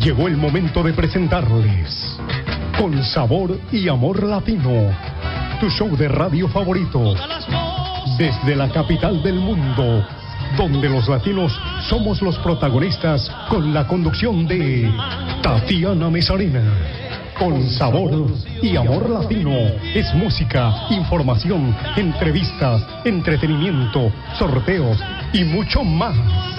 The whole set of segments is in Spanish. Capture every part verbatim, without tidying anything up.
Llegó el momento de presentarles Con Sabor y Amor Latino, tu show de radio favorito, desde la capital del mundo, donde los latinos somos los protagonistas, con la conducción de Tatiana Mesarina. Con Sabor y Amor Latino es música, información, entrevistas, entretenimiento, sorteos y mucho más.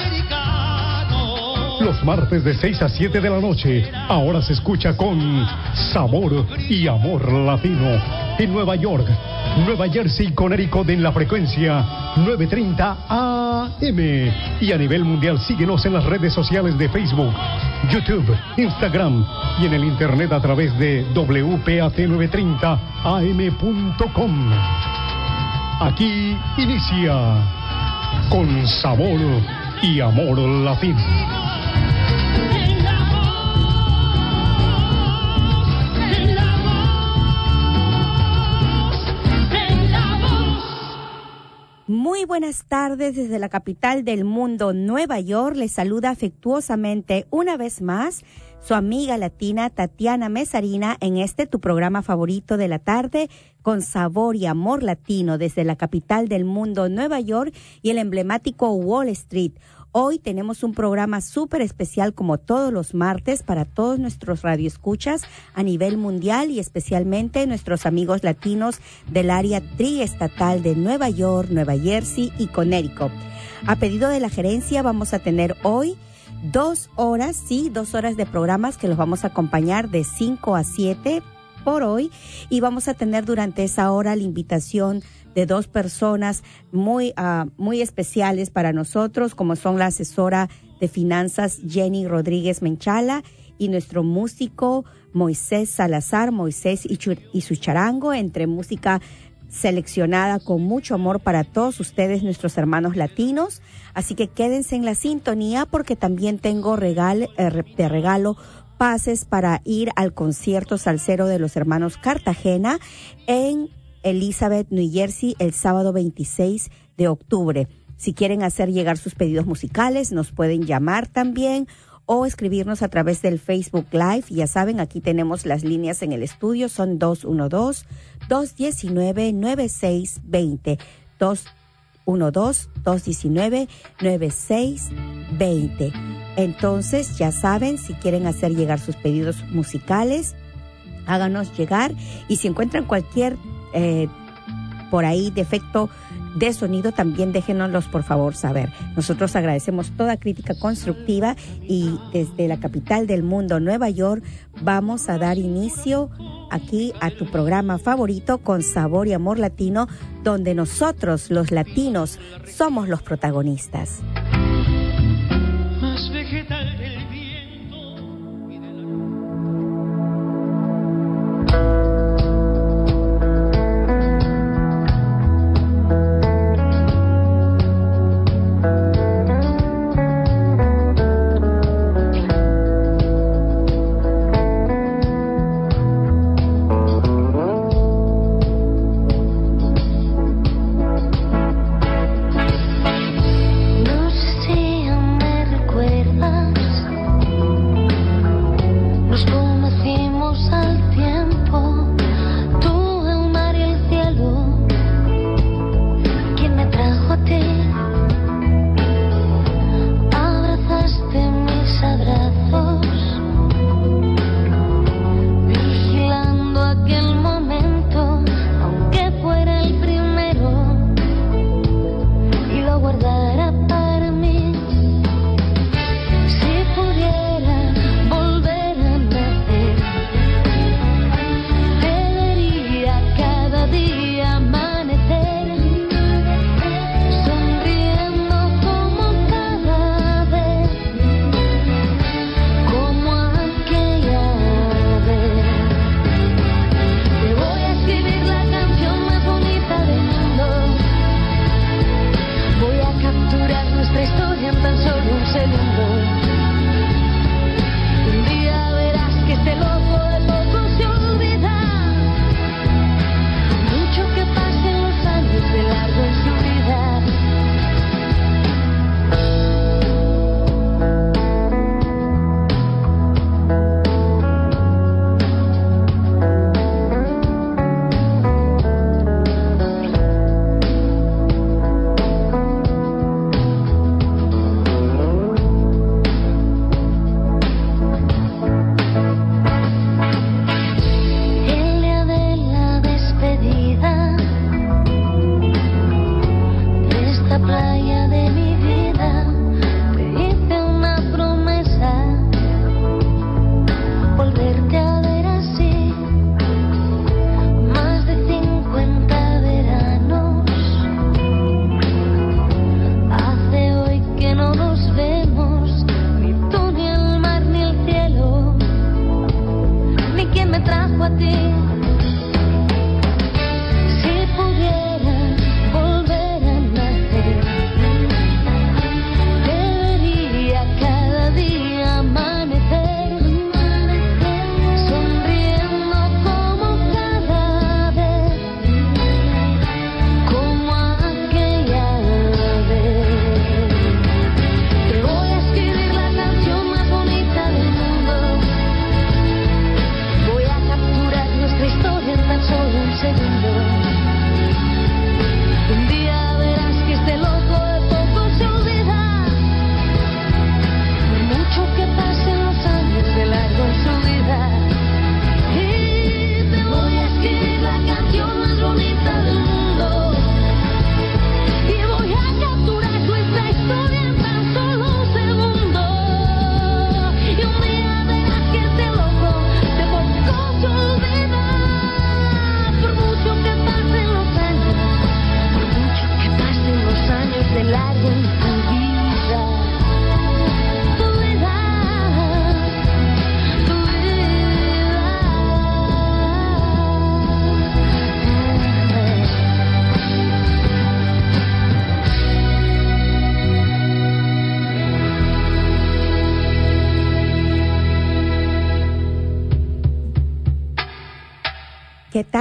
Los martes de seis a siete de la noche, ahora se escucha con Sabor y Amor Latino en Nueva York, Nueva Jersey y Connecticut en la frecuencia novecientos treinta A M. Y a nivel mundial síguenos en las redes sociales de Facebook, YouTube, Instagram y en el internet a través de w p a t novecientos treinta a m punto com. Aquí inicia Con Sabor y Amor Latino. Muy buenas tardes desde la capital del mundo, Nueva York. Les saluda afectuosamente una vez más su amiga latina Tatiana Mesarina en este tu programa favorito de la tarde, Con Sabor y Amor Latino, desde la capital del mundo, Nueva York y el emblemático Wall Street. Hoy tenemos un programa súper especial como todos los martes para todos nuestros radioescuchas a nivel mundial y especialmente nuestros amigos latinos del área triestatal de Nueva York, Nueva Jersey y Connecticut. A pedido de la gerencia vamos a tener hoy dos horas, sí, dos horas de programas que los vamos a acompañar de cinco a siete por hoy y vamos a tener durante esa hora la invitación de dos personas muy, uh, muy especiales para nosotros, como son la asesora de finanzas Jenny Rodríguez Menchala y nuestro músico Moisés Salazar, Moisés y, Chur- y su charango, entre música seleccionada con mucho amor para todos ustedes, nuestros hermanos latinos. Así que quédense en la sintonía porque también tengo regal, eh, de regalo pases para ir al concierto salsero de los hermanos Cartagena en Elizabeth, New Jersey, el sábado veintiséis de octubre. Si quieren hacer llegar sus pedidos musicales, nos pueden llamar también o escribirnos a través del Facebook Live. Ya saben, aquí tenemos las líneas en el estudio, son dos uno dos, dos uno nueve, nueve seis dos cero, dos uno dos, dos uno nueve, nueve seis dos cero. Entonces, ya saben, si quieren hacer llegar sus pedidos musicales, háganos llegar, y si encuentran cualquier Eh, por ahí defecto de sonido, también déjenoslos por favor saber. Nosotros agradecemos toda crítica constructiva y desde la capital del mundo, Nueva York, vamos a dar inicio aquí a tu programa favorito, Con Sabor y Amor Latino, donde nosotros los latinos somos los protagonistas. Más vegetal del viento y de la... No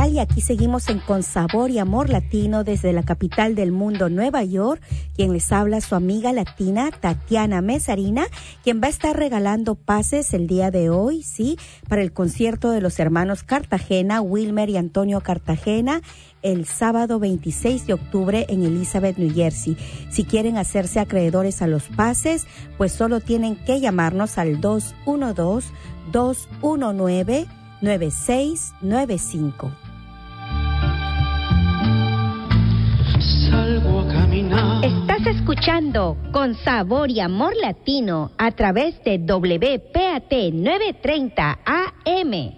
tal? Y aquí seguimos en Con Sabor y Amor Latino desde la capital del mundo, Nueva York. Quien les habla, su amiga latina Tatiana Mesarina, quien va a estar regalando pases el día de hoy, sí, para el concierto de los hermanos Cartagena, Wilmer y Antonio Cartagena, el sábado veintiséis de octubre en Elizabeth, New Jersey. Si quieren hacerse acreedores a los pases, pues solo tienen que llamarnos al dos uno dos, dos uno nueve, nueve seis nueve cinco. Salgo a caminar. Estás escuchando Con Sabor y Amor Latino a través de W P A T novecientos treinta A M.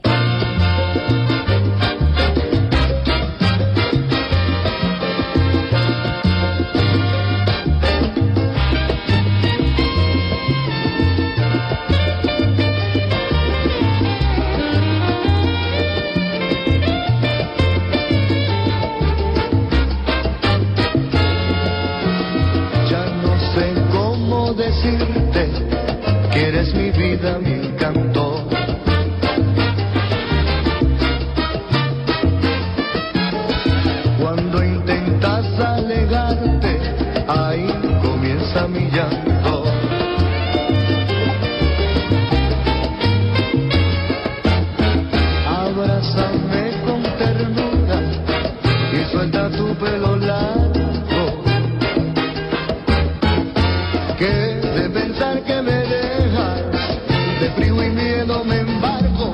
Decirte que eres mi vida, mi encanto. Cuando intentas alegarte, ahí comienza mi llanto. Abrázame con ternura y suelta tu pelo largo. Que pensar que me dejas, de frío y miedo me embargo.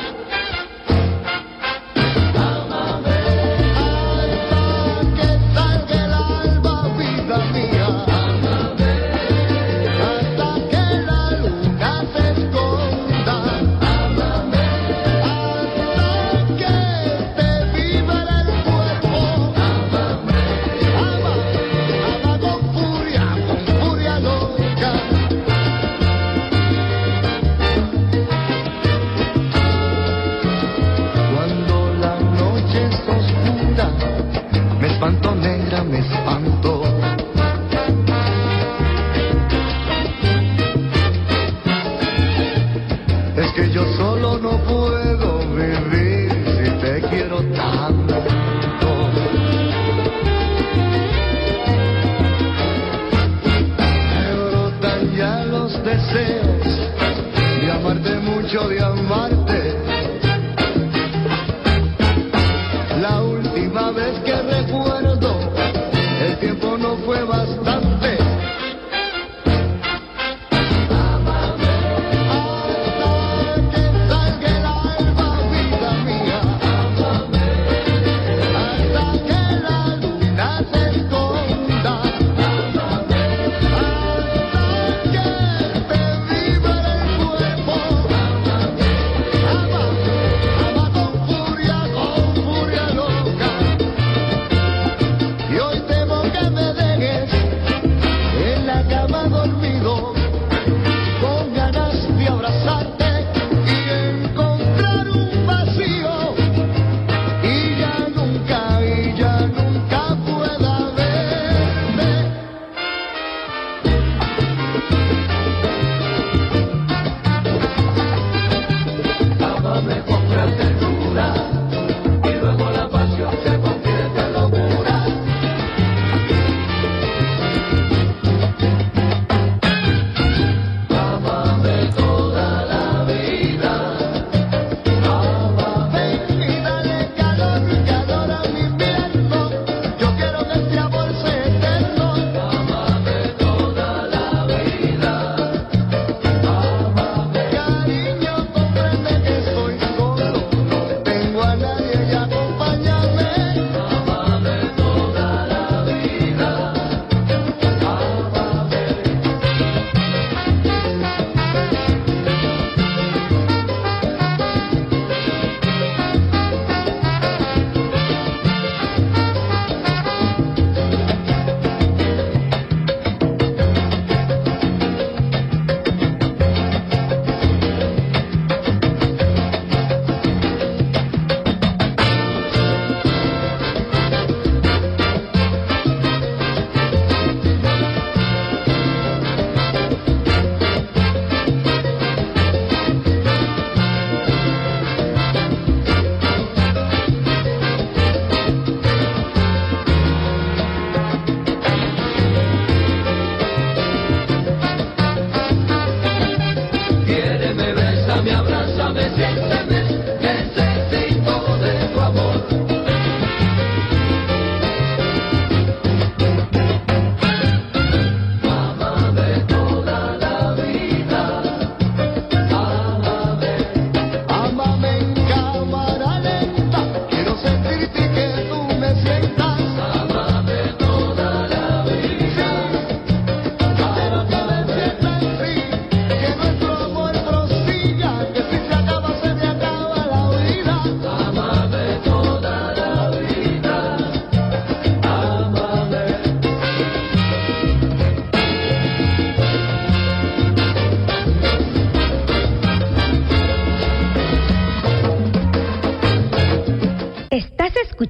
Ámame hasta que salga el alba, vida mía. Ámame hasta que la luna se esconda. Ámame hasta que te vibra el cuerpo. Ámame, ama, ama con furia, con furia loca. Cuando la noche es oscura, me espanto negra, me espanto. Es que yo solo no puedo vivir si te quiero tanto. Me brotan ya los deseos de amarte mucho, de amarte. La última vez que recuerdo, el tiempo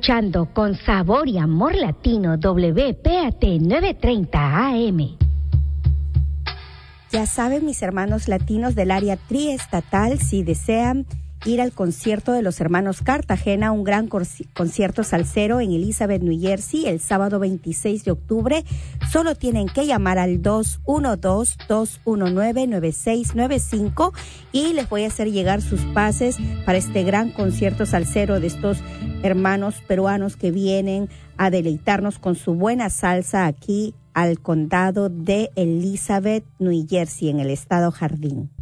escuchando Con Sabor y Amor Latino W P A T novecientos treinta A M. Ya saben, mis hermanos latinos del área triestatal, si desean ir al concierto de los hermanos Cartagena, un gran concierto salsero en Elizabeth, New Jersey, el sábado veintiséis de octubre, solo tienen que llamar al dos uno dos, dos uno nueve, nueve seis nueve cinco y les voy a hacer llegar sus pases para este gran concierto salsero de estos hermanos peruanos que vienen a deleitarnos con su buena salsa aquí al condado de Elizabeth, New Jersey, en el estado Jardín.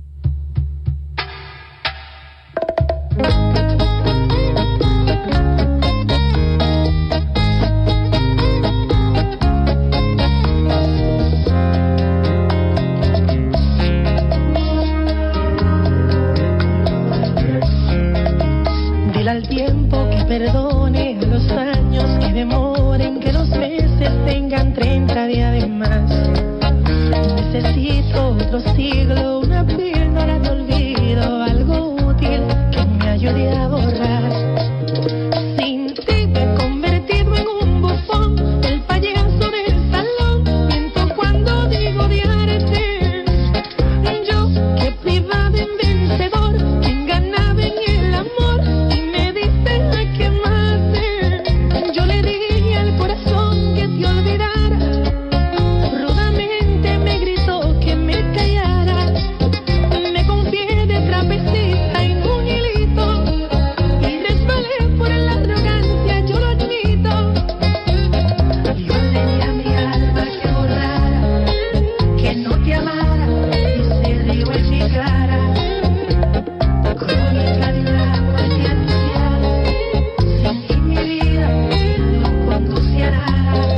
Dile al tiempo que perdone, a los años que demoren, que los meses tengan treinta días de más. Necesito otro siglo, una píldora de olvido, algo útil que me ayude a borrar. Sin ti me he convertido en un bufón, el payaso del salón, miento cuando digo odiarte. Yo que privada en vencedor, quien ganaba en el amor, y me dice a quemarse. Yo le dije al corazón que te olvidara, rudamente me gritó que me callara. Me confié de trapecista en un hilito y resbalé por la arrogancia, yo lo admito. Yo le di a mi alma que borrara, que no te amara, y se rió en mi cara. Crónica de una muerte anunciada, sin ti mi vida no conduce a nada.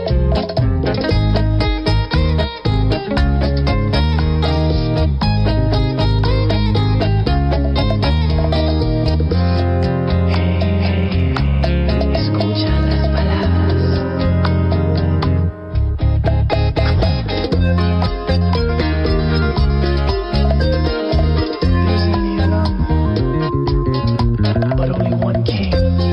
Escucha las palabras. There's only a lamb, but only one king.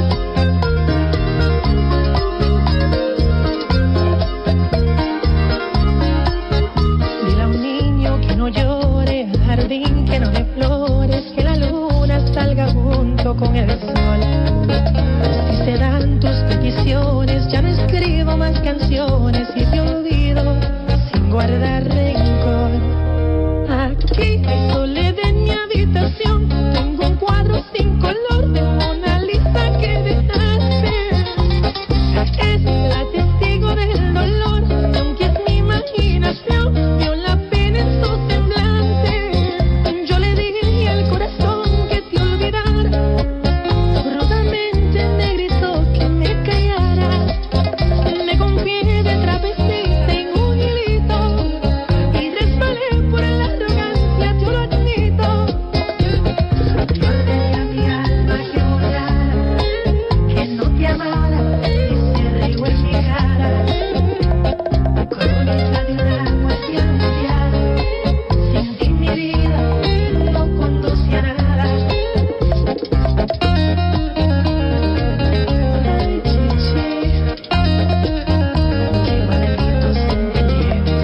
Dile a un niño que no llore, al jardín que no dé flores, que la luna salga junto con el sol. Si se dan tus peticiones, ya no escribo más canciones y te olvido sin guardar rencor. Aquí hay soledad en mi habitación, tengo un cuadro sin color de Mona Lisa que dejaste. Es la testigo del dolor, aunque es mi imaginación, vio la pena en su semblante. Yo le dije al corazón que te olvidara, rudamente me gritó que me callara. Me confié de trapecista en un hilito y resbalé por la arrogancia, yo lo admito. Yo le di a mi alma que borrara, que no te amara, y se rió en mi cara. Crónica de una muerte anunciada, sin ti mi vida no conduce a nada. Ay, chichi, qué maldito sentimiento.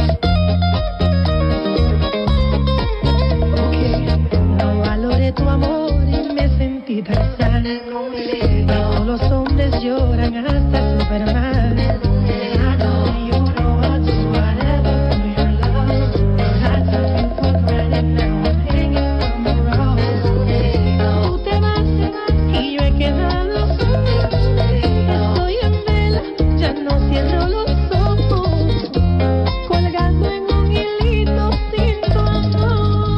Ok, no valoré tu amor y me sentí tan sana. Todos los hombres lloran hasta Superman. I know you know what's whatever for your love. I took you for granted, now I'm hanging from a rose. Tú te vas y yo he quedado sola. Estoy en vela, ya no cierro los ojos, colgando en un hilito sin tu amor.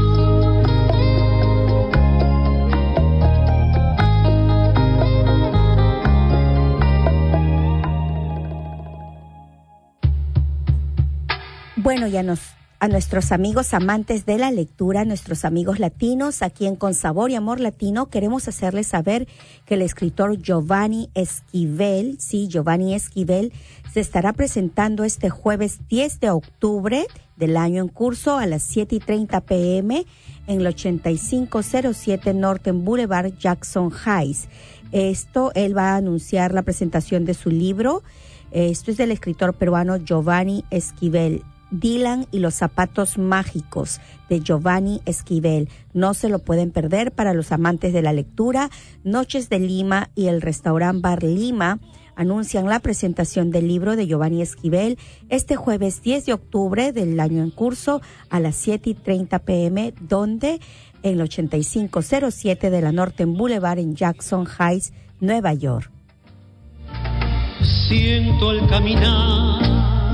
Bueno, ya nos a nuestros amigos amantes de la lectura, nuestros amigos latinos, aquí en Con Sabor y Amor Latino, queremos hacerles saber que el escritor Giovanni Esquivel, sí, Giovanni Esquivel, se estará presentando este jueves diez de octubre del año en curso a las siete y treinta pm en el ochenta y cinco cero siete Norton Boulevard, Jackson Heights. Esto, él va a anunciar la presentación de su libro. Esto es del escritor peruano Giovanni Esquivel. Dylan y los zapatos mágicos, de Giovanni Esquivel. No se lo pueden perder para los amantes de la lectura. Noches de Lima y el restaurante Bar Lima anuncian la presentación del libro de Giovanni Esquivel este jueves diez de octubre del año en curso a las siete y treinta pm, donde en el ochenta y cinco cero siete de la Norton Boulevard en Jackson Heights, Nueva York. Siento al caminar.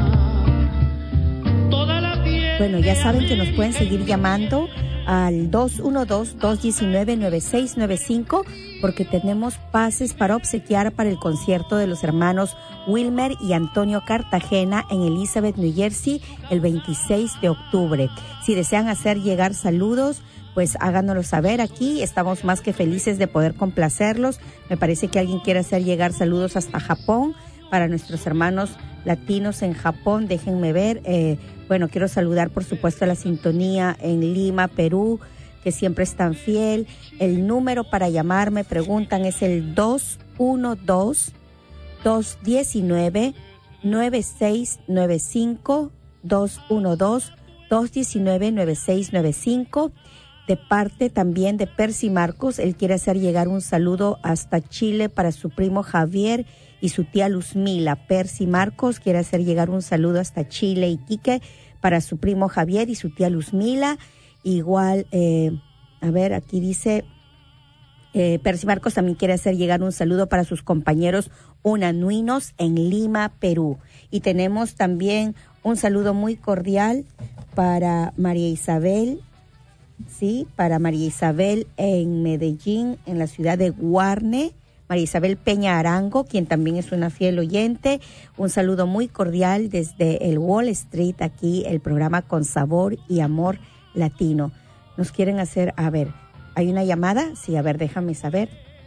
Bueno, ya saben que nos pueden seguir llamando al dos uno dos, dos uno nueve, nueve seis nueve cinco porque tenemos pases para obsequiar para el concierto de los hermanos Wilmer y Antonio Cartagena en Elizabeth, New Jersey, el veintiséis de octubre. Si desean hacer llegar saludos, pues háganoslo saber aquí. Estamos más que felices de poder complacerlos. Me parece que alguien quiere hacer llegar saludos hasta Japón para nuestros hermanos latinos en Japón. Déjenme ver. Eh, bueno, quiero saludar, por supuesto, a la sintonía en Lima, Perú, que siempre es tan fiel. El número para llamar, me preguntan, es el dos uno dos, dos uno nueve, nueve seis nueve cinco, dos uno dos, dos uno nueve, nueve seis nueve cinco. De parte también de Percy Marcos, él quiere hacer llegar un saludo hasta Chile para su primo Javier y su tía Luzmila. Percy Marcos quiere hacer llegar un saludo hasta Chile y Quique para su primo Javier y su tía Luzmila. Igual, eh, a ver, aquí dice, eh, Percy Marcos también quiere hacer llegar un saludo para sus compañeros unanuinos en Lima, Perú. Y tenemos también un saludo muy cordial para María Isabel, sí, para María Isabel en Medellín, en la ciudad de Guarne. María Isabel Peña Arango, quien también es una fiel oyente. Un saludo muy cordial desde el Wall Street, aquí el programa Con Sabor y Amor Latino. Nos quieren hacer, a ver, ¿hay una llamada? Sí, a ver, déjame saber.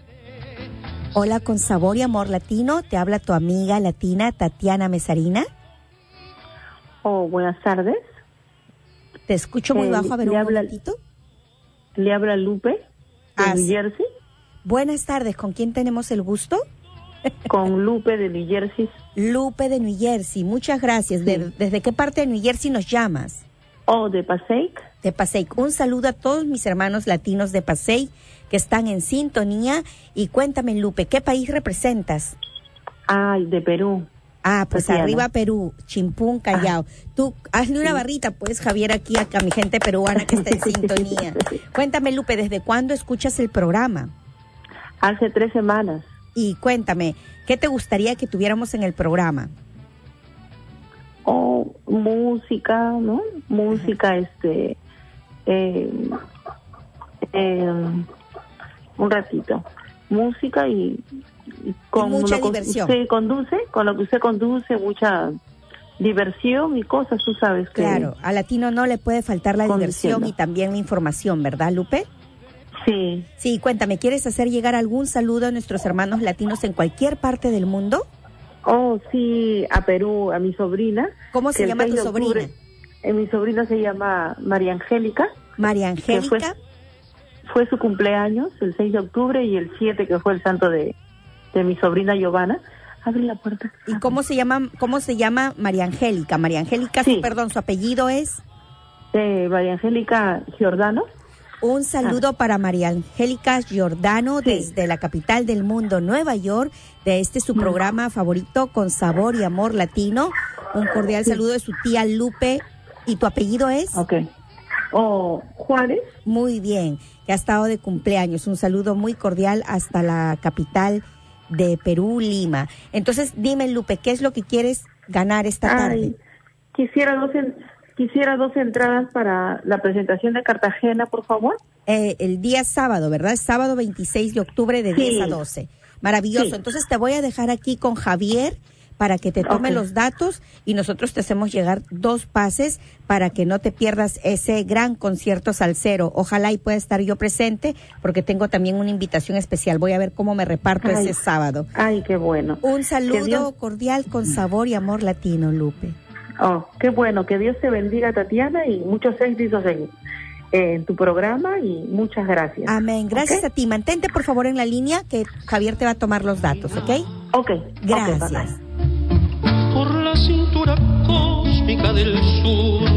Hola, Con Sabor y Amor Latino, te habla tu amiga latina Tatiana Mesarina. Oh, buenas tardes. Te escucho muy eh, bajo, a ver un habla, momentito. Le habla Lupe, de ah, New sí. Jersey. Buenas tardes, ¿con quién tenemos el gusto? Con Lupe de New Jersey. Lupe de New Jersey, muchas gracias. Sí. De, ¿Desde qué parte de New Jersey nos llamas? Oh, de Passaic. De Passaic. Un saludo a todos mis hermanos latinos de Passaic que están en sintonía. Y cuéntame, Lupe, ¿qué país representas? Ay, de Perú. Ah, pues Tatiana. arriba Perú, Chimpún, Callao. Ah. Tú, hazle una barrita, pues, Javier, aquí a, a mi gente peruana que está en sintonía. Cuéntame, Lupe, ¿desde cuándo escuchas el programa? Hace tres semanas. Y cuéntame, ¿qué te gustaría que tuviéramos en el programa? Oh, música, ¿no? Música, Ajá. este... Eh, eh, un ratito. Música y... Con y mucha lo diversión. Que usted conduce, con lo que usted conduce, mucha diversión y cosas, tú sabes que... Claro, a Latino no le puede faltar la diversión y también la información, ¿verdad, Lupe? Sí. Sí, cuéntame, ¿quieres hacer llegar algún saludo a nuestros hermanos latinos en cualquier parte del mundo? Oh, sí, a Perú, a mi sobrina. ¿Cómo se llama tu sobrina? Eh, mi sobrina se llama María Angélica. María Angélica. Fue, fue su cumpleaños, el seis de octubre, y el siete, que fue el santo de... de mi sobrina Giovanna. Abre la puerta. ¿Y cómo se llama cómo se llama María Angélica? María Angélica, sí. su, perdón, su apellido es... Eh, María Angélica Giordano. Un saludo ah. para María Angélica Giordano, sí. desde la capital del mundo, Nueva York, de este su programa favorito, Con Sabor y Amor Latino. Un cordial sí. saludo de su tía Lupe. ¿Y tu apellido es? Ok. Oh, Juárez. Muy bien, que ha estado de cumpleaños. Un saludo muy cordial hasta la capital de Perú, Lima. Entonces, dime, Lupe, ¿qué es lo que quieres ganar esta Ay, tarde? Quisiera dos, en, quisiera dos entradas para la presentación de Cartagena, por favor. Eh, el día sábado, ¿verdad? Es sábado veintiséis de octubre de sí. diez a doce. Maravilloso. Sí. Entonces, te voy a dejar aquí con Javier para que te tome okay. los datos y nosotros te hacemos llegar dos pases para que no te pierdas ese gran concierto salsero. Ojalá y pueda estar yo presente porque tengo también una invitación especial. Voy a ver cómo me reparto ay, ese sábado. Ay, qué bueno. Un saludo Dios... cordial con sabor y amor latino, Lupe. Oh, qué bueno. Que Dios te bendiga, Tatiana, y muchos éxitos en, eh, en tu programa y muchas gracias. Amén. Gracias ¿Okay? a ti. Mantente, por favor, en la línea que Javier te va a tomar los datos, ¿ok? Ok. Gracias. Okay, bye bye. Por la cintura cósmica del sur.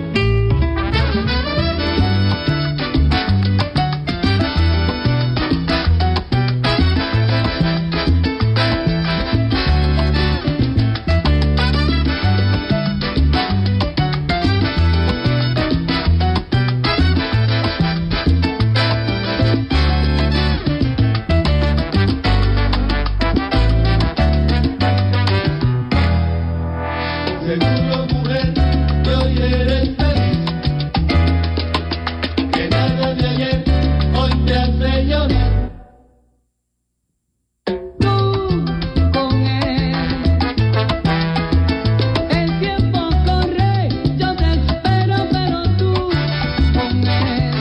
Seguro, mujer, que hoy eres feliz, que nada de ayer hoy te hace llorar. Tú con él, el tiempo corre, yo te espero, pero tú con él,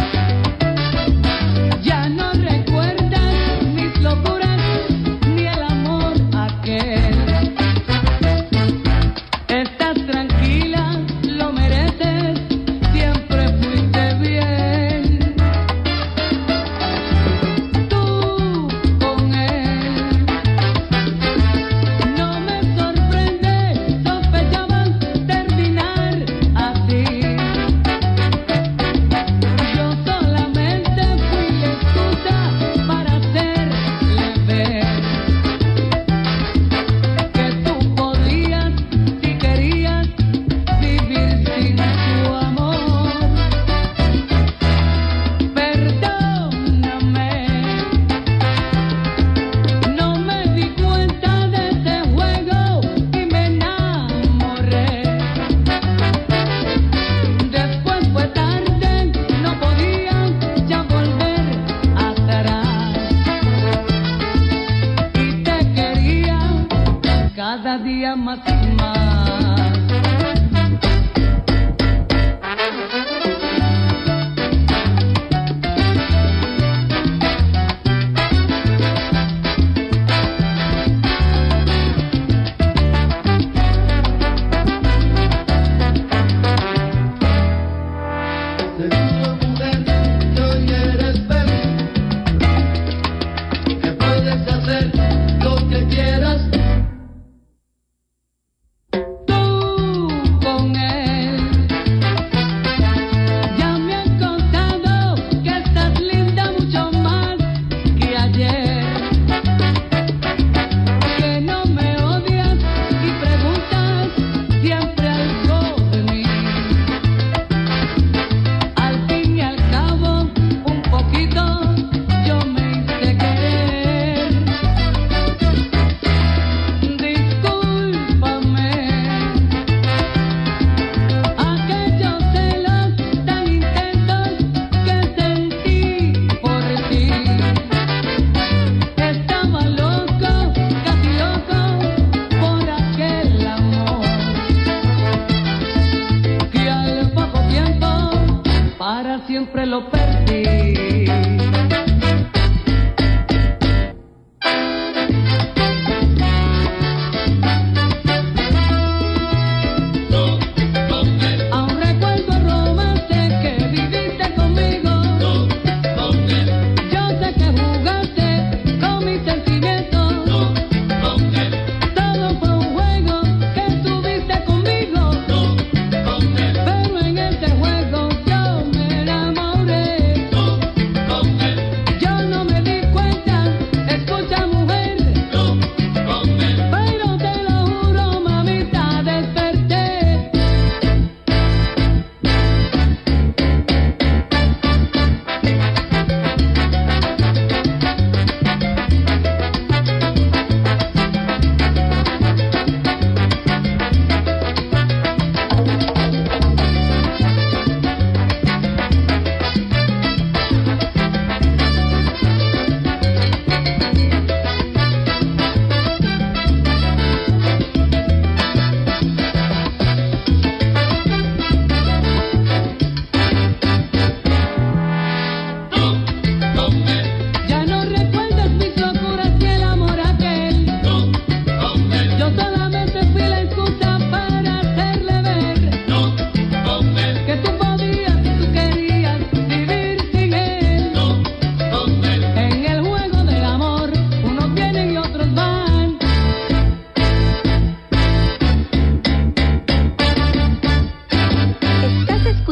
ya no recuerdas mis locuras ni el amor aquel. Estás tranquila, lo mereces, siempre fuiste bien. Tú con él, no me sorprende, sospechabas terminar así. Yo solamente fui la excusa para hacerle ver que tú podías, si querías, vivir sin tu amor. Perdóname, no me di cuenta de ese juego y me enamoré. Después fue tarde, no podía ya volver atrás. Y te quería cada día más y más. Seguro, mujer, que hoy eres feliz, que puedes hacer lo que quieras. Tú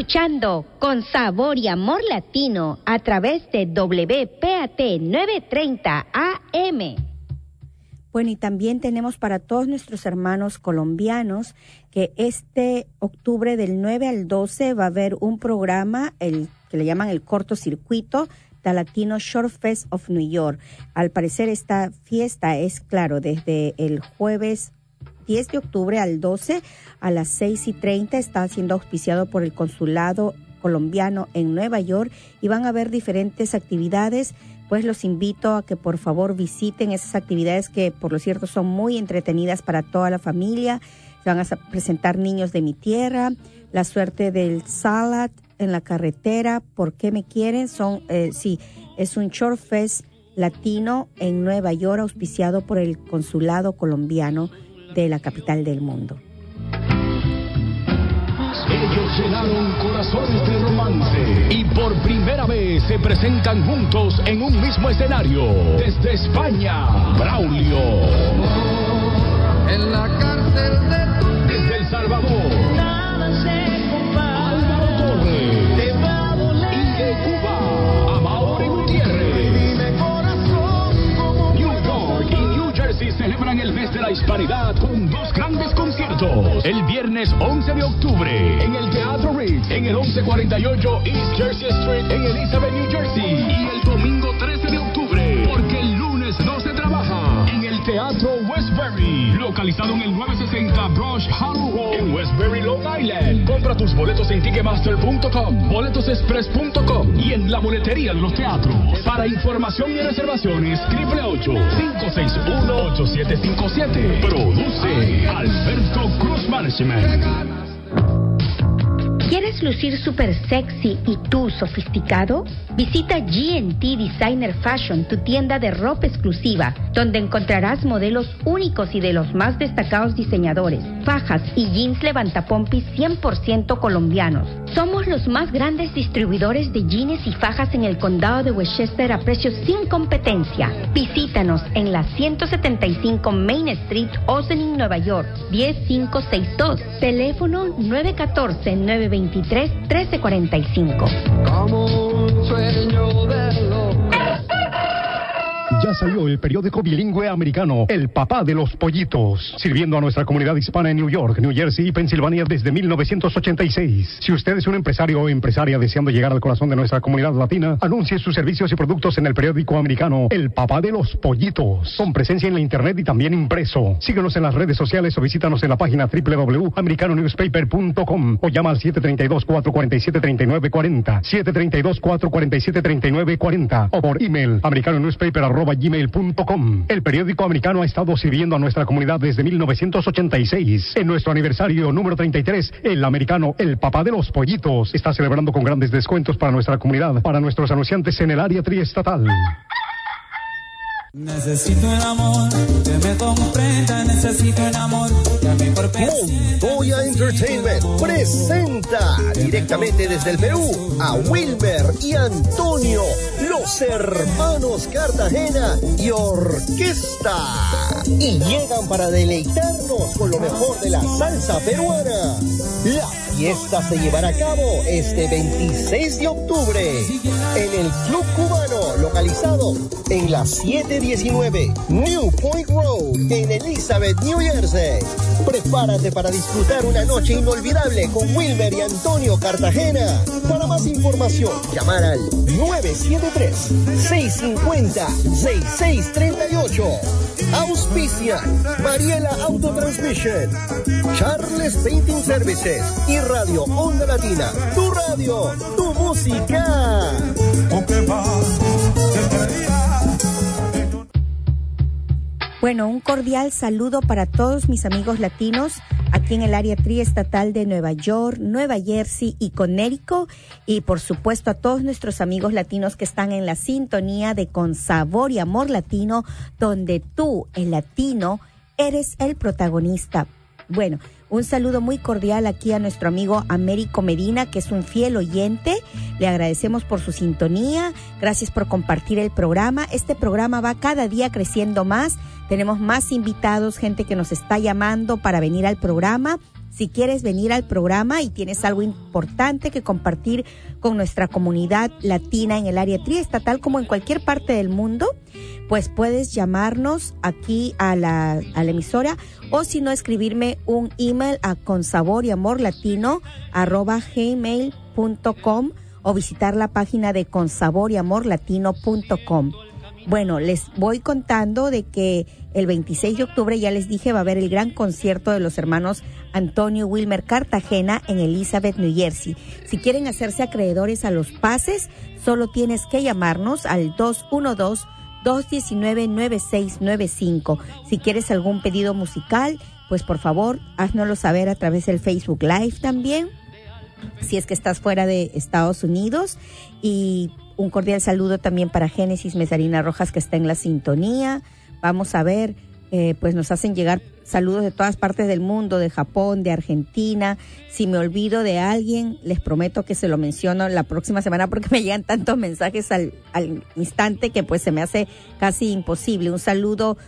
escuchando Con Sabor y Amor Latino a través de W P A T novecientos treinta A M. Bueno, y también tenemos para todos nuestros hermanos colombianos que este octubre del nueve al doce va a haber un programa, el que le llaman el cortocircuito, The Latino Short Fest of New York. Al parecer esta fiesta es, claro, desde el jueves diez de octubre al doce a las seis y treinta, está siendo auspiciado por el Consulado Colombiano en Nueva York y van a haber diferentes actividades. Pues los invito a que por favor visiten esas actividades que por lo cierto son muy entretenidas para toda la familia. Se van a presentar Niños de mi Tierra, La Suerte del Salad en la Carretera, ¿Por qué me quieren? Son, eh, sí, es un Short Fest latino en Nueva York auspiciado por el Consulado Colombiano de la capital del mundo. Ellos llenaron corazones de romance y por primera vez se presentan juntos en un mismo escenario. Desde España, Braulio. En la cárcel de tu... Desde El Salvador, Nada se compara. Álvaro Torres. Te va a doler. Y de Cuba, Amaury Gutiérrez. Dime corazón cómo New York y New Jersey celebran el mes de la hispanidad con dos grandes conciertos. El viernes once de octubre en el Teatro Ritz, en el once cuarenta y ocho East Jersey Street en Elizabeth, New Jersey. Y el domingo trece de octubre, porque el lunes no se trabaja, en el Teatro Westbury, localizado en el novecientos sesenta Brush Hollow Road en Westbury, Long Island. Compra tus boletos en ticketmaster punto com, boletos express punto com y en la boletería de los teatros. Para información y reservaciones, triple ocho, cinco seis uno, ocho siete cinco siete. Produce Alberto Cruz Management. ¿Quieres lucir súper sexy y tú sofisticado? Visita G and T Designer Fashion, tu tienda de ropa exclusiva, donde encontrarás modelos únicos y de los más destacados diseñadores, fajas y jeans levantapompis cien por ciento colombianos. Somos los más grandes distribuidores de jeans y fajas en el condado de Westchester a precios sin competencia. Visítanos en la ciento setenta y cinco Main Street, Ossining, Nueva York, diez mil quinientos sesenta y dos. Teléfono nueve uno cuatro, nueve dos tres, uno tres cuatro cinco. como un sueño de loco. Ya salió el periódico bilingüe americano, El Papá de los Pollitos, sirviendo a nuestra comunidad hispana en New York, New Jersey y Pensilvania desde mil novecientos ochenta y seis. Si usted es un empresario o empresaria deseando llegar al corazón de nuestra comunidad latina, anuncie sus servicios y productos en el periódico americano El Papá de los Pollitos, con presencia en la internet y también impreso. Síguenos en las redes sociales o visítanos en la página doble u doble u doble u punto americano newspaper punto com o llama al siete tres dos, cuatro cuatro siete, tres nueve cuatro cero, siete tres dos, cuatro cuatro siete, tres nueve cuatro cero o por email americanonewspaper arroba gmail punto com. El periódico americano ha estado sirviendo a nuestra comunidad desde mil novecientos ochenta y seis. En nuestro aniversario número treinta y tres, el americano El Papá de los Pollitos está celebrando con grandes descuentos para nuestra comunidad, para nuestros anunciantes en el área triestatal. Necesito el amor que me comprenda, necesito el amor que a mi cuerpo. Montoya Entertainment presenta directamente desde el Perú a Wilmer y Antonio, los hermanos Cartagena y orquesta. Y llegan para deleitarnos con lo mejor de la salsa peruana. La fiesta se llevará a cabo este veintiséis de octubre en el Club Cubano, localizado en la siete diecinueve New Point Road en Elizabeth, New Jersey. Prepárate para disfrutar una noche inolvidable con Wilmer y Antonio Cartagena. Para más información, llamar al nueve siete tres, seis cinco cero, seis seis tres ocho. Auspician Mariela Autotransmission, Charles Painting Services y Radio Onda Latina. Tu radio, tu música. Bueno, un cordial saludo para todos mis amigos latinos aquí en el área triestatal de Nueva York, Nueva Jersey y Connecticut, y por supuesto a todos nuestros amigos latinos que están en la sintonía de Con Sabor y Amor Latino, donde tú, el latino, eres el protagonista. Bueno, un saludo muy cordial aquí a nuestro amigo Américo Medina, que es un fiel oyente. Le agradecemos por su sintonía. Gracias por compartir el programa. Este programa va cada día creciendo más. Tenemos más invitados, gente que nos está llamando para venir al programa. Si quieres venir al programa y tienes algo importante que compartir con nuestra comunidad latina en el área triestatal como en cualquier parte del mundo, pues puedes llamarnos aquí a la, a la emisora, o si no, escribirme un email a consaboryamorlatino arroba gmail punto com o visitar la página de consaboryamorlatino punto com. Bueno, les voy contando de que el veintiséis de octubre, ya les dije, va a haber el gran concierto de los hermanos Antonio y Wilmer Cartagena en Elizabeth, New Jersey. Si quieren hacerse acreedores a los pases, solo tienes que llamarnos al dos uno dos, dos uno nueve, nueve seis nueve cinco. Si quieres algún pedido musical, pues por favor, háznoslo saber a través del Facebook Live también, si es que estás fuera de Estados Unidos. Y un cordial saludo también para Génesis Mesarina Rojas, que está en la sintonía. Vamos a ver, eh, pues nos hacen llegar saludos de todas partes del mundo, de Japón, de Argentina. Si me olvido de alguien, les prometo que se lo menciono la próxima semana, porque me llegan tantos mensajes al, al instante que pues se me hace casi imposible. Un saludo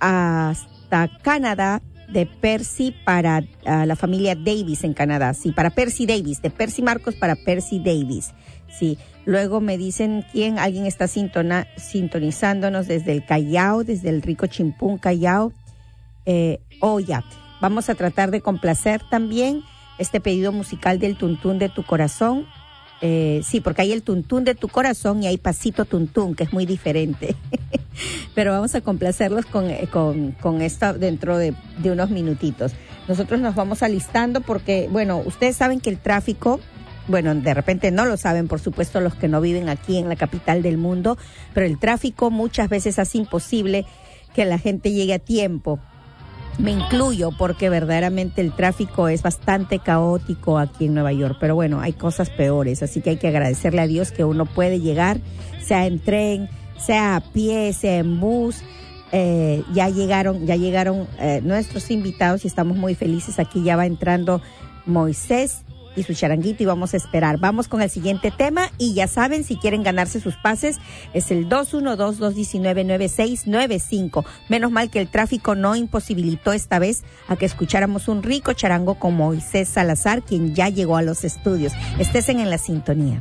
hasta Canadá de Percy para uh, la familia Davis en Canadá. Sí, para Percy Davis, de Percy Marcos para Percy Davis. Sí, luego me dicen quién, alguien está sintona, sintonizándonos desde el Callao, desde el rico Chimpún Callao. Eh, oh, ya, vamos a tratar de complacer también este pedido musical del Tuntún de tu Corazón. Eh, sí, porque hay el Tuntún de tu Corazón y hay Pasito Tuntún, que es muy diferente. Pero vamos a complacerlos con, con, con esto dentro de, de unos minutitos. Nosotros nos vamos alistando porque, bueno, ustedes saben que el tráfico, bueno, de repente no lo saben, por supuesto, los que no viven aquí en la capital del mundo, pero el tráfico muchas veces hace imposible que la gente llegue a tiempo. Me incluyo porque verdaderamente el tráfico es bastante caótico aquí en Nueva York, pero bueno, hay cosas peores, así que hay que agradecerle a Dios que uno puede llegar, sea en tren, sea a pie, sea en bus. Eh, ya llegaron, ya llegaron eh, nuestros invitados y estamos muy felices. Aquí ya va entrando Moisés y su charanguito y vamos a esperar. Vamos con el siguiente tema y ya saben, si quieren ganarse sus pases, es el dos uno dos, dos uno nueve, nueve seis nueve cinco. Menos mal que el tráfico no imposibilitó esta vez a que escucháramos un rico charango con Moisés Salazar, quien ya llegó a los estudios. Estén en la sintonía.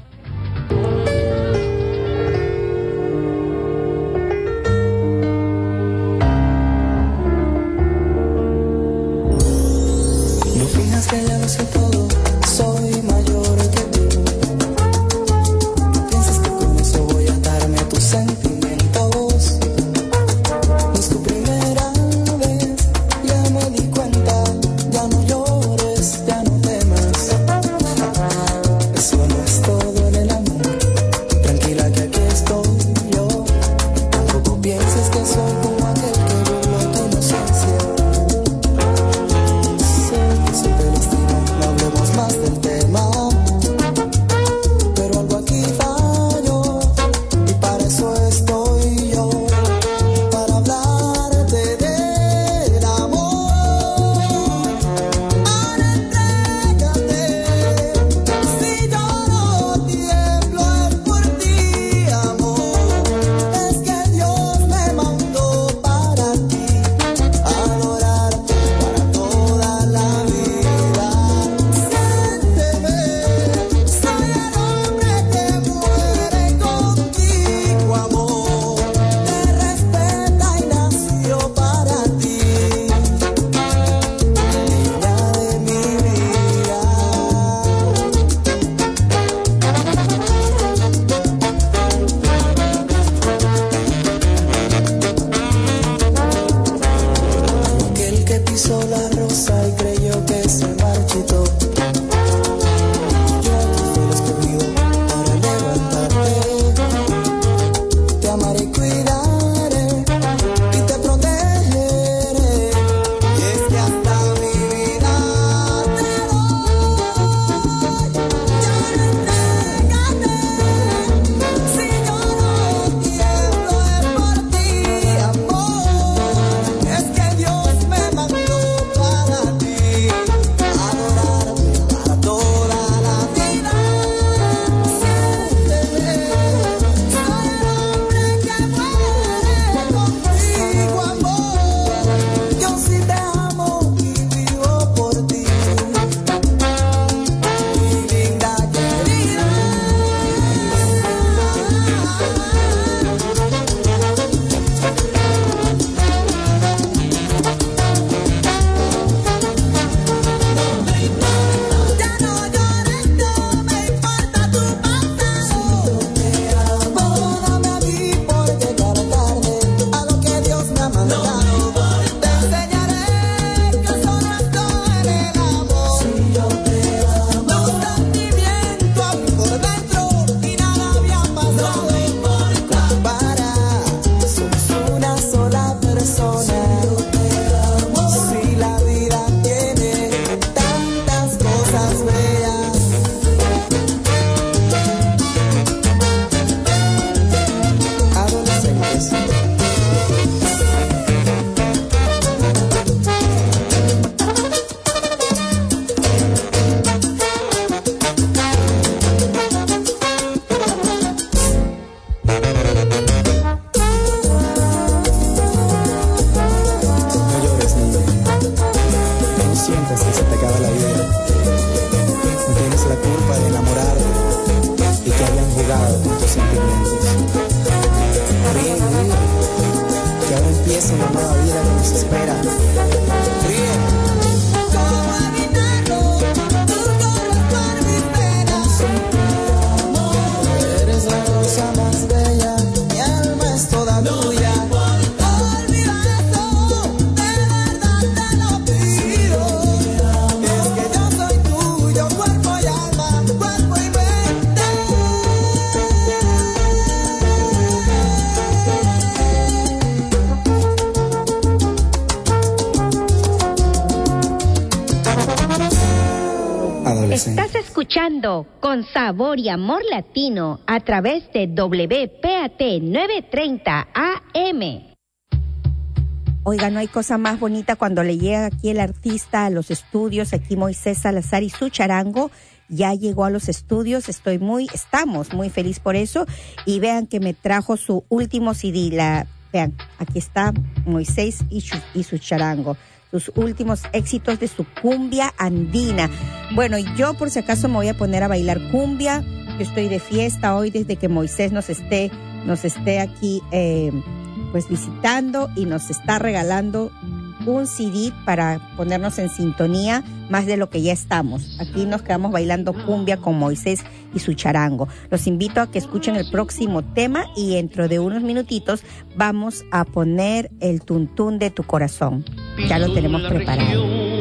No fijas que ya lo sé todo. Soy mayor que tú. Piensas que con eso voy a darme tus sentimientos. No es tu primera vez, ya me di cuenta. Ya no llores, ya no temas. Eso no es todo en el amor. Tranquila que aquí estoy yo. Tampoco pienses que soy como aquel que burló tu inocencia. Sé que soy del destino, no hablo Estás escuchando Con Sabor y Amor Latino a través de W P A T novecientos treinta A M. Oiga, no hay cosa más bonita cuando le llega aquí el artista a los estudios, aquí Moisés Salazar y su charango. Ya llegó a los estudios, estoy muy, estamos muy feliz por eso. Y vean que me trajo su último C D. La, vean, aquí está Moisés y su, y su charango. Sus últimos éxitos de su cumbia andina. Bueno, yo por si acaso me voy a poner a bailar cumbia. Yo estoy de fiesta hoy desde que Moisés nos esté, nos esté aquí eh, pues visitando y nos está regalando un C D para ponernos en sintonía más de lo que ya estamos. Aquí nos quedamos bailando cumbia con Moisés y su charango. Los invito a que escuchen el próximo tema y dentro de unos minutitos vamos a poner el tuntún de tu corazón. Ya lo tenemos preparado.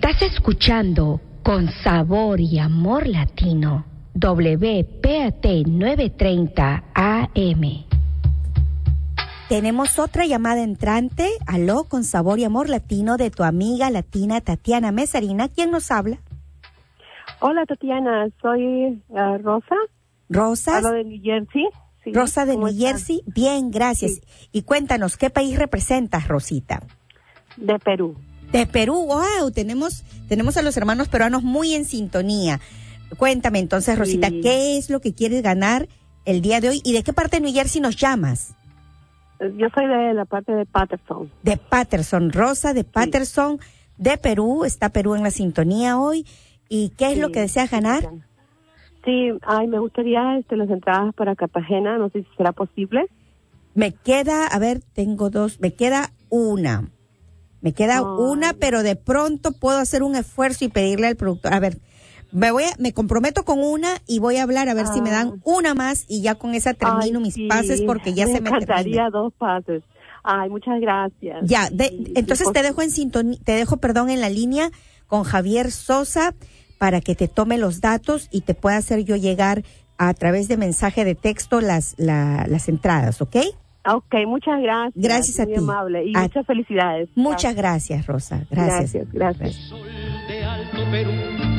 Estás escuchando Con Sabor y Amor Latino, W P A T novecientos treinta A M. Tenemos otra llamada entrante. Aló, Con Sabor y Amor Latino, de tu amiga latina Tatiana Mesarina. ¿Quién nos habla? Hola, Tatiana, soy uh, Rosa. Rosa. Hablo de New Jersey. Sí, Rosa de New estás? Jersey. Bien, gracias. Sí. Y cuéntanos, ¿qué país representas, Rosita? De Perú. De Perú, wow, tenemos, tenemos a los hermanos peruanos muy en sintonía. Cuéntame entonces, Rosita, sí. ¿Qué es lo que quieres ganar el día de hoy? ¿Y de qué parte de New Jersey nos llamas? Yo soy de la parte de Patterson. De Patterson, Rosa de Patterson, sí. De Perú. Está Perú en la sintonía hoy. ¿Y qué es sí, lo que deseas ganar? Sí, ay, me gustaría este, las entradas para Cartagena, no sé si será posible. Me queda, a ver, tengo dos, me queda una. Me queda oh. una, pero de pronto puedo hacer un esfuerzo y pedirle al productor. A ver, me voy a, me comprometo con una y voy a hablar a ver ah. si me dan una más y ya con esa termino Ay, mis sí. pases porque ya me se me termina. Me encantaría dos pases. Ay, muchas gracias. Ya, de, sí, entonces sí, te dejo en sintonía, te dejo, perdón, en la línea con Javier Sosa para que te tome los datos y te pueda hacer yo llegar a través de mensaje de texto las, la, las entradas, ¿ok? Ok, muchas gracias. Gracias a muy ti. Muy amable y a muchas felicidades. Muchas gracias, Rosa. Gracias. Gracias, gracias. Sol de Alto Perú,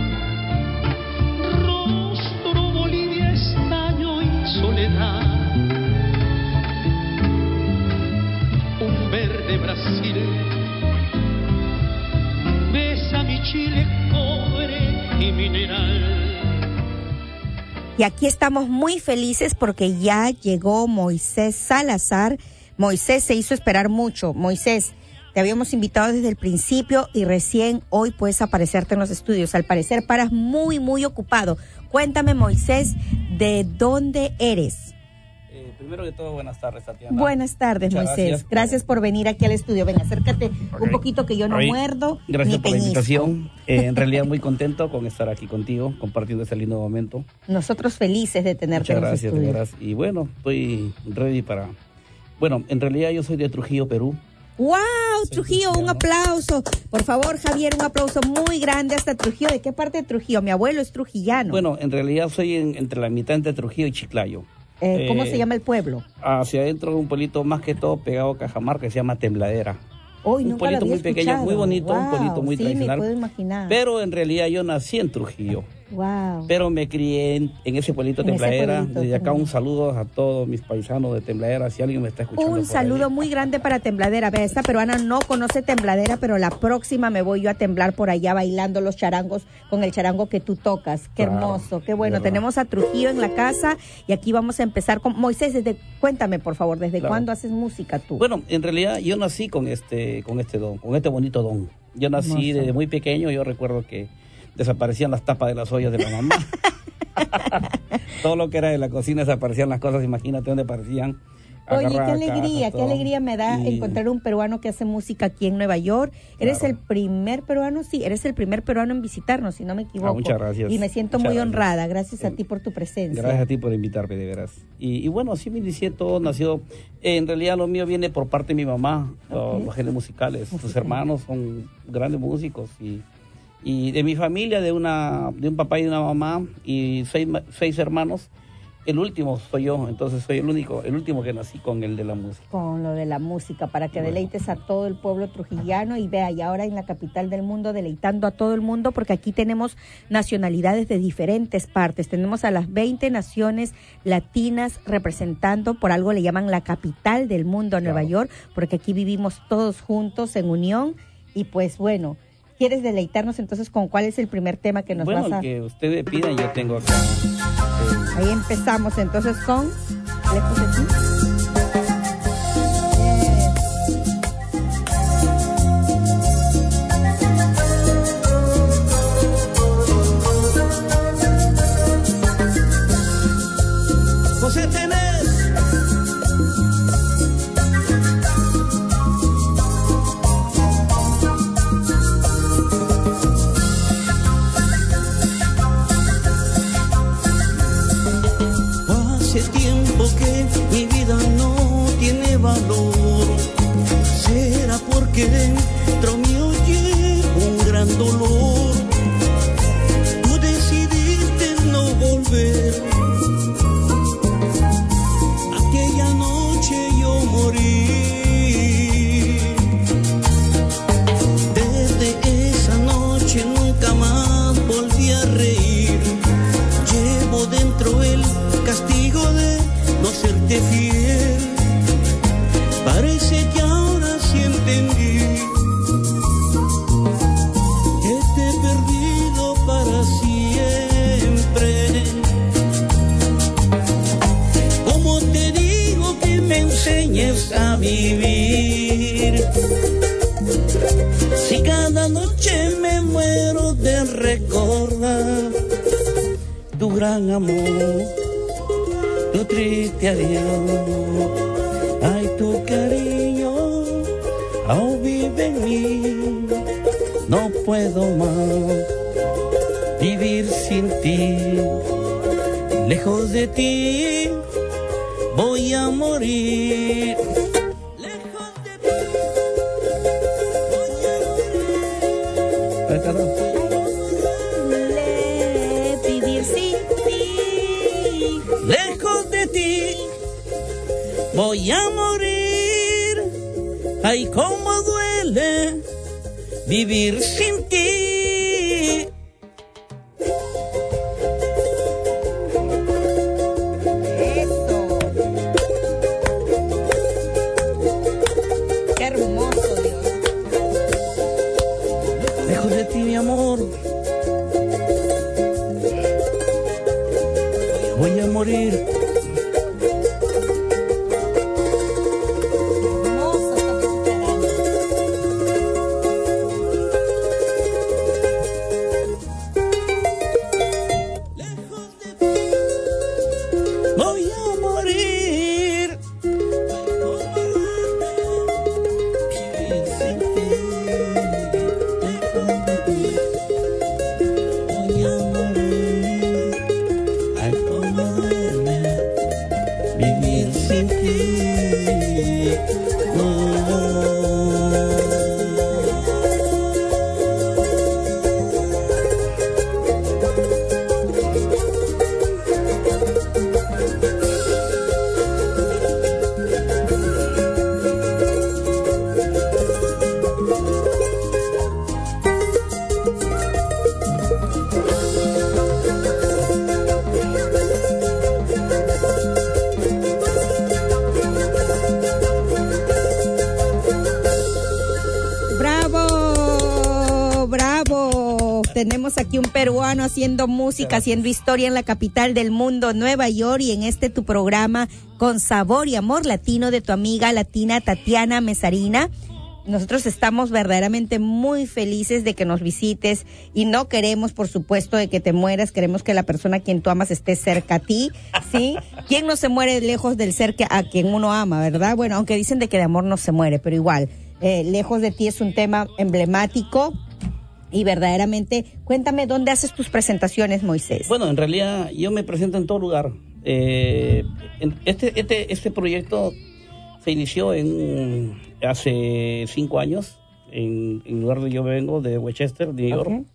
rostro Bolivia, estaño y soledad. Un verde Brasil, besa mi Chile, cobre y mineral. Y aquí estamos muy felices porque ya llegó Moisés Salazar. Moisés se hizo esperar mucho. Moisés, te habíamos invitado desde el principio y recién hoy puedes aparecerte en los estudios. Al parecer paras muy, muy ocupado. Cuéntame, Moisés, ¿de dónde eres? Eh, primero que todo, buenas tardes, Tatiana. Buenas tardes, Muchas Moisés. Gracias, gracias por venir aquí al estudio. Ven, acércate okay. un poquito que yo no Oye, muerdo. Gracias ni por peñisco. la invitación. Eh, en realidad muy contento con estar aquí contigo, compartiendo este lindo momento. Nosotros felices de tenerte Muchas en los gracias, estudios. de veras. Y bueno, estoy ready para... Bueno, en realidad yo soy de Trujillo, Perú. ¡Wow! Trujillo, un aplauso. Por favor, Javier, un aplauso muy grande hasta Trujillo. ¿De qué parte de Trujillo? Mi abuelo es trujillano. Bueno, en realidad soy en, entre la mitad entre Trujillo y Chiclayo. Eh, ¿Cómo eh, se llama el pueblo? Hacia adentro, un pueblito más que todo pegado a Cajamarca que se llama Tembladera. Hoy un pueblito muy escuchado. pequeño, muy bonito, wow, un pueblito muy sí, tradicional. Me puedo imaginar. Pero en realidad yo nací en Trujillo. Wow. Pero me crié en, en ese pueblito de Tembladera. Desde acá un saludo a todos mis paisanos de Tembladera, si alguien me está escuchando. Un saludo ahí. Muy grande para Tembladera. Ve, esta peruana no conoce Tembladera, pero la próxima me voy yo a temblar por allá bailando los charangos con el charango que tú tocas. Qué claro, hermoso, qué bueno. Tenemos a Trujillo en la casa y aquí vamos a empezar con Moisés. Desde, cuéntame, por favor, ¿desde claro. cuándo haces música tú? Bueno, en realidad yo nací con este, con este don, con este bonito don. Yo nací hermoso. Desde muy pequeño. Yo recuerdo que desaparecían las tapas de las ollas de la mamá. Todo lo que era de la cocina desaparecían las cosas, imagínate dónde aparecían. Oye, qué alegría, casas, qué alegría me da y... encontrar un peruano que hace música aquí en Nueva York. Eres claro. el primer peruano, sí, eres el primer peruano en visitarnos, si no me equivoco. Ah, muchas gracias. Y me siento muchas muy gracias. honrada, gracias a ti por tu presencia. Gracias a ti por invitarme, de veras. Y, y bueno, así me inicié todo, nació, eh, en realidad lo mío viene por parte de mi mamá, okay. los géneros musicales. Sus hermanos son grandes músicos y... Y de mi familia, de una de un papá y de una mamá, y seis, seis hermanos, el último soy yo, entonces soy el único, el último que nací con el de la música. Con lo de la música, para que bueno. deleites a todo el pueblo trujillano y vea, y ahora en la capital del mundo, deleitando a todo el mundo, porque aquí tenemos nacionalidades de diferentes partes, tenemos a las veinte naciones latinas representando, por algo le llaman la capital del mundo a Nueva York, porque aquí vivimos todos juntos en unión, y pues bueno... ¿Quieres deleitarnos entonces con cuál es el primer tema que nos bueno, vas a...? Bueno, el que ustedes pidan yo tengo acá. Eh... Ahí empezamos entonces con... ¿Lejos de ti? José Tenés. Hace tiempo que mi vida no tiene valor. Será porque dentro mío llevo un gran dolor. dice que ahora sí entendí que te he perdido para siempre. Como te digo que me enseñes a vivir, si cada noche me muero de recordar tu gran amor, tu triste adiós, ay, tu cariño aún vive en mí, no puedo más vivir sin ti, lejos de ti voy a morir. Vivir sin ti, lejos de ti voy a morir. Ay, cómo duele vivir sin ti. Eso. Qué hermoso, Dios. Lejos de ti, mi amor, voy a morir. Voy a morir. Vivir sin ti. Voy a morir. Ay, cómo duele vivir sin ti. No. ¡Bravo! ¡Bravo! Tenemos aquí un peruano haciendo música, haciendo historia en la capital del mundo, Nueva York, y en este tu programa Con Sabor y Amor Latino de tu amiga latina Tatiana Mesarina. Nosotros estamos verdaderamente muy felices de que nos visites y no queremos, por supuesto, de que te mueras. Queremos que la persona a quien tú amas esté cerca a ti, ¿sí? ¿Quién no se muere lejos del ser que a quien uno ama, verdad? Bueno, aunque dicen de que de amor no se muere, pero igual, eh, lejos de ti es un tema emblemático y verdaderamente, cuéntame dónde haces tus presentaciones, Moisés. Bueno, en realidad yo me presento en todo lugar. Eh, en este, este, este proyecto se inició en hace cinco años en, en el lugar donde yo vengo, de Westchester, New York. Okay.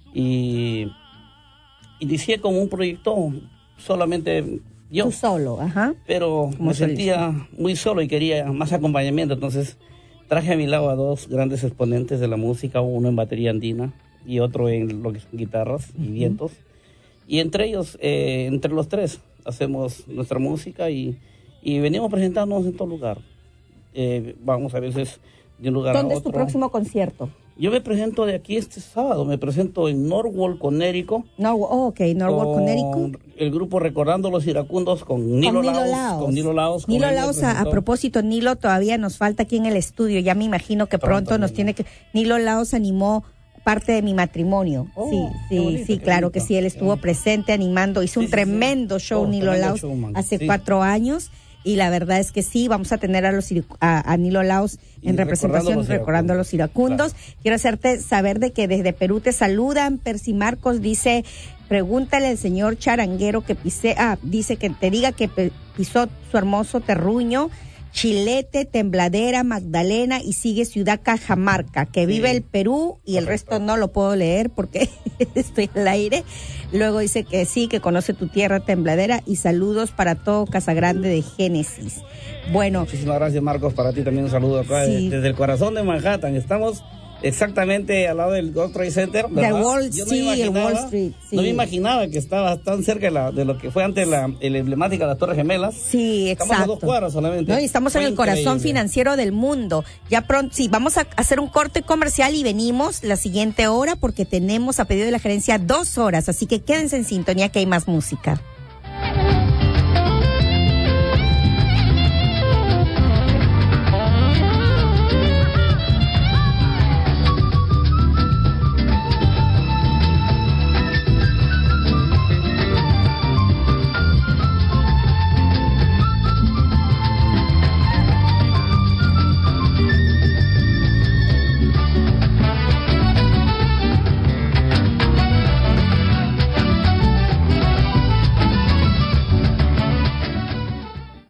Y inicié como un proyecto solamente yo. Tú solo, ajá. Pero me sentía muy solo y quería más acompañamiento, entonces traje a mi lado a dos grandes exponentes de la música, uno en batería andina y otro en lo que son guitarras y uh-huh. vientos. Y entre ellos, eh, entre los tres, hacemos nuestra música y, y venimos presentándonos en todo lugar. Eh, vamos a veces de un lugar a otro. ¿Dónde es tu próximo concierto? Yo me presento de aquí este sábado, me presento en Norwalk, Connecticut. No, oh, ok, Norwalk, Connecticut. El grupo Recordando los Iracundos con Nilo, con Nilo Laos, Laos. Con Nilo Laos. Nilo Laos, a, a propósito, Nilo todavía nos falta aquí en el estudio, ya me imagino que pronto, pronto nos tiene que... Nilo Laos animó parte de mi matrimonio. Oh, sí, sí, bonito, sí, claro bonito. Que sí, él estuvo sí. presente animando, hizo sí, un sí, tremendo sí. show oh, Nilo Laos show, hace sí. cuatro años. Y la verdad es que sí, vamos a tener a los a, a Nilo Laos en y representación, recordando, recordando a los iracundos. Claro. Quiero hacerte saber de que desde Perú te saludan. Percy Marcos dice, pregúntale al señor charanguero que pise, ah, dice que te diga que pisó su hermoso terruño, Chilete, Tembladera, Magdalena y sigue Ciudad Cajamarca, que sí. vive el Perú y el Correcto. Resto no lo puedo leer porque estoy al aire. Luego dice que sí, que conoce tu tierra Tembladera y saludos para todo Casagrande de Génesis. Bueno. Muchísimas gracias, Marcos, para ti también un saludo acá sí. desde el corazón de Manhattan. Estamos exactamente al lado del World Trade Center, ¿verdad? De Wall, Yo no sí, el Wall Street. Sí. No me imaginaba que estaba tan cerca de, la, de lo que fue antes la, la emblemática de las Torres Gemelas. Sí, exacto. Estamos a dos cuadras solamente. No, y estamos fue en el increíble. Corazón financiero del mundo. Ya pronto, sí, vamos a hacer un corte comercial y venimos la siguiente hora porque tenemos a pedido de la gerencia dos horas. Así que quédense en sintonía que hay más música.